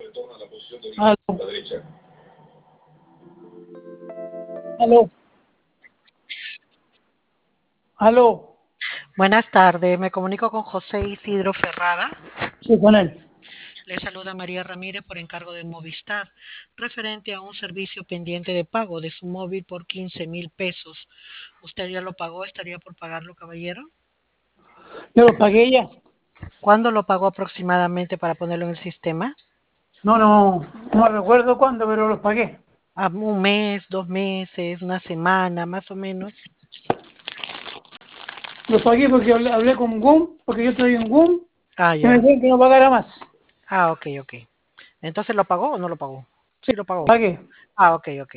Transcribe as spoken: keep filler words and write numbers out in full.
Aló. Aló. Aló. Buenas tardes, me comunico con José Isidro Ferrada. Sí, con él. Le saluda María Ramírez por encargo de Movistar, referente a un servicio pendiente de pago de su móvil por quince mil pesos. ¿Usted ya lo pagó? ¿Estaría por pagarlo, caballero? Yo lo pagué ya. ¿Cuándo lo pagó aproximadamente para ponerlo en el sistema? No, no, no recuerdo cuándo, pero los pagué. ¿A un mes, dos meses, una semana, más o menos? Los pagué porque hablé, hablé con G U M, porque yo estoy en G U M, Ah, y me ya. dijeron que no pagara más. Ah, ok, ok. Entonces, ¿lo pagó o no lo pagó? Sí, lo pagó. Pagué. Ah, ok, ok.